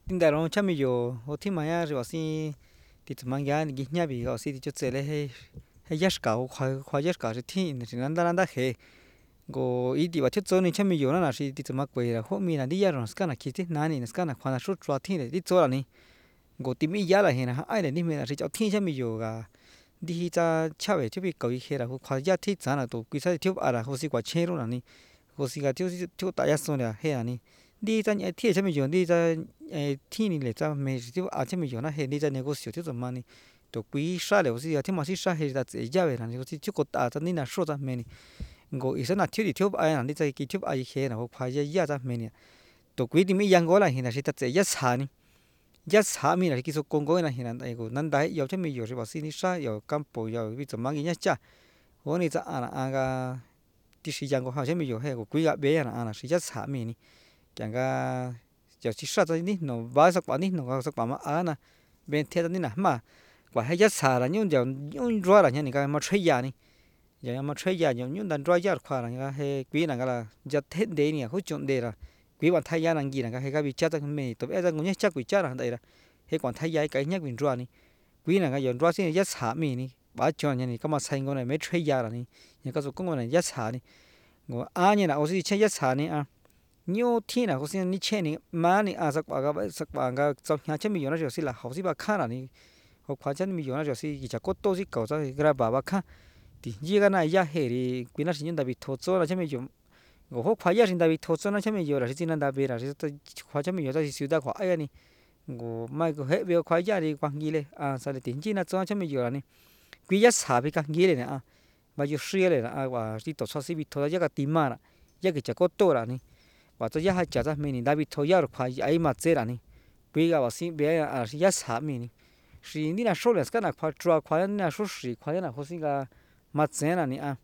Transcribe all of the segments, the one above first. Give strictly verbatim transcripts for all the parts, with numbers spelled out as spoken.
tindaron chamillo o timaya rồi xin thì tụi mang giá thì nhà bị gọi xin thì chút sẽ lấy hay hay giá cao khoai khoai giá cao thì thì thì nó đang đang hệ go ý thì bảo chút số này chamillo nó là gì thì tụi mang quay là hôm mi là đi giá rồi scan là kia thế nani là scan là khoan là số số thì để đi số là này go tìm ý giá là hiện là ai là đi mình là chỉ cho thiên chamillo cả đi ra chào về chứ bị cầu ý hệ là khoai giá thì giá là tụ quy sai thiếu à là hồ sĩ quả chế luôn là này hồ sĩ quả thiếu thiếu tại giá số là hệ là này đi ra nhà thiên chamillo đi ra thiên này là ra mấy thiếu à chamillo nó hệ đi ra negocio thiếu tụi mang này tụ quy sai là hồ sĩ thiếu mà sĩ sai hệ là chỉ giá về là hồ sĩ thiếu có à ra nên là số ra mấy này go ý là thiếu thì thiếu ai là đi ra cái thiếu ai hệ là khoai giá giá ra mấy này tụ quy thì mấy yang gọi là hiện là chỉ ta giá xa này giá xa mình là cái số công gọi là hiện là cái nan đại yêu chứ mình yêu thì bảo xin sa yêu campo yêu bây giờ mang cái nhá cha hôm nay ta à à cáiที่สิยังก็หาใช่ไหมอยู่ให้ก็คุยกับเบียร์นะอ่ะสิจะสามีนี่อย่างก็จะสิสัตว์นี่หนูบ้าสักวันนี่หนูก็สักวันมาอ่ะนะเบนเทียนนี่นะมากว่าให้จะสาละยุ่งเดี๋ยวยุ่งรัวอะไรเนี่ยนี่ก็มาช่วยยานี่อย่างมาช่วยยาอย่างยุ่งดันรัวยาขวานี่ก็ให้คุยนั่นก็ละจะเทนเดย์เนี่ยเขาจนเดย์ละคุยวันไทยยานังกีนั่นก็ให้ก็วิจารณ์กันไม่ตัวเอ๊ะจะงุ้ยจักวิจารณ์อะไรละให้ก่อนไทยยาไก่เนี่ยวินรัวนี่คุยนั่นก็อย่างรัวสิจะสามีนี่บ้าจนอย่างนี้ก็มาใส่เงินในไม่ช่วยยาละนี่อย่างก็สุกงวันนี้จะสานี่我阿年啦，我是前一查呢啊，牛天啦，我是你前年马年啊，十八个十八个昨天前面用那就是啦，好些把看了你，我夸张你用那就是一只骨头是搞在给他爸爸看，的，依个那一黑的，比那是人特别投资了前面用，我好夸张是特别投资了前面用了是真的特别啦，是夸张面用就是收到夸哎呀你，我买个黑不要夸张的关机嘞啊，啥的电子那做前面用了呢，贵一查比关机嘞呢啊。mà giờ xưa này là và đi tổ chức bị thôi cái tìm mà cái cái có to là nè và tôi hai chả ra mình đã bị thôi giờ phải ai mà chơi là nè bây giờ và xin bây giờ à giờ sáng mình thì đi là số là cái nào phải trò phải là số sĩ phải là có gì cái mà chơi là nè à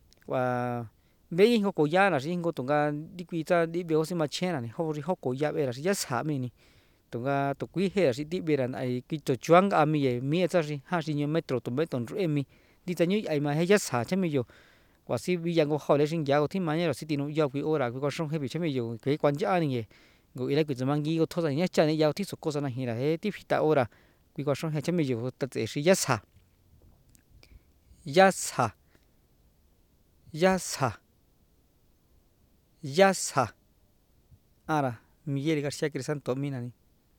và bây giờ họ có giá là gì họ tụng cái đi quy ra đi biểu xin mà chơi là nè họ họ có giá bây giờ giờ sáng mình tụng cái tụng quy hết là đi bây giờ ai cái chỗ chuang à mi mi ra gì hai mươi mét tụng mấy tuần rồi mi đi tới như ai mà hay rất xa chứ mình dù quả si bây giờ có hỏi lại sinh giáo thì mà nhớ là si tiền giáo cái ô là cái con sông hay bị chứ mình dù cái quan trọng anh nhỉ rồi lại cái zaman gì có thôi nhé cho nên giáo thì số cô sana hi là hết tiếp ta ô là cái con sông hay chứ mình dù tất cả是rất xa rất xa rất xa rất xa à là Miguel García Crisanto mình này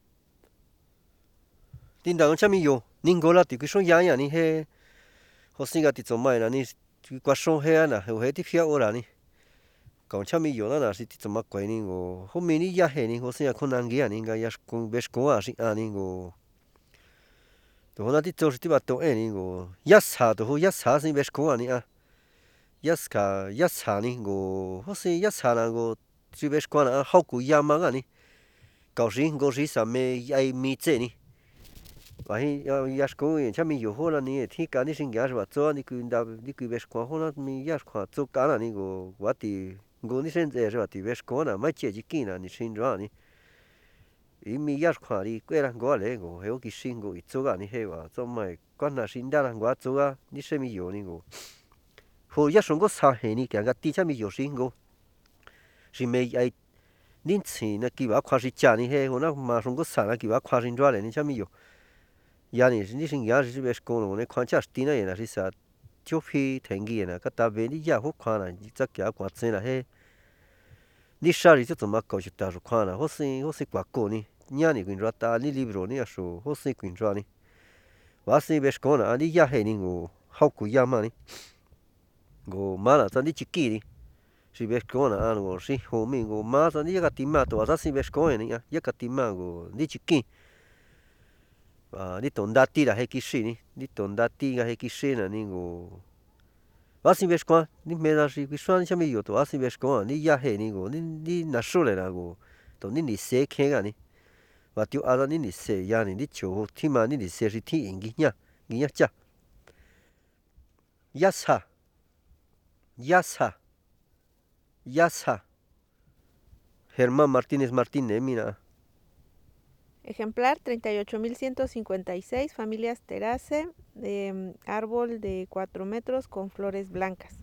tin đồn chứ mình dù nhưng gọi là thì cái sông giá nhà này hay họ sinh ra thì trong mai là ni qua sông hè na hầu hết thì phía ô là ni còn cha mi yo na là thì trong mắt quay ni ngo hôm nay ni ya hè ni họ sinh ra con ăn gì ni cái ya con bé con à sinh à ni ngo to họ thì cho thì bắt đầu ni ngo ya sa to họ ya sa sinh bé con à ni à ya sa ya sa ni ngo họ sinh ya sa là ngo chỉ bé con à học cụ ya mà à ni cầu sinh cầu sinh sao mẹ ai mi chơi ni vậy giờ school thì chắc mình hiểu hơn là ní thì cái này sinh ra là cho ní cứ đào ní cứ về school hơn là mình giờ khoa cho cái là ní go vậy thì go ní sinh ra là thì về school là mấy chuyện gì kia là ní sinh ra ní ý mình giờ khoa đi quay lại go lại go hiểu cái sinh go ít cho cái ní hay và cho mày con là sinh ra là go cho cái ní sinh mình hiểu ní go hồi giờ sống có sao hay ní cái cái tí chắc mình hiểu sinh go sinh mấy ai nín chỉ là kỳ vọng khoa sinh cha ní hay hồi nó mà sống có sao là kỳ vọng khoa sinh ra lại ní chắc mình hiểu ya ni ni sing ya ji bes ko no ne kwan cha sti na ya ri sa chu phi theng gi na ka ta be ni ya ho kwan na cha kya kwa chen na he ni sha ri tu ma ko chu ta ru kwan na ho si ho si kwa ko ni nya ni gwin ra ta ni libro ni a shu ho si gwin ra ni wa si bes ko na ni ya he ni go hau ku ya ma ni go ma la ta ni chi ki ni si bes ko na an go si ho mi go ma ta ni ya ka ti ma to sa si bes ko ni ya ya ka ti ma go ni chi ki à đi tuần đa tí là hay cái gì nè đi tuần đa tí là hay cái gì nè nên go bác sĩ biết qua đi mấy là gì cái xoan xem nhiều tụi bác sĩ biết qua đi ya hay nên go đi đi nát số này là go tụi đi đi xe khen cái nè và tiêu à đi đi xe ya nè đi chiều thì mà đi đi xe thì thì anh ghi nhá ghi nhá cha yasa yasa yasa Germán Martínez Martínez mira Ejemplar treinta y ocho mil ciento cincuenta y seis, familias Terace, de árbol de cuatro metros con flores blancas.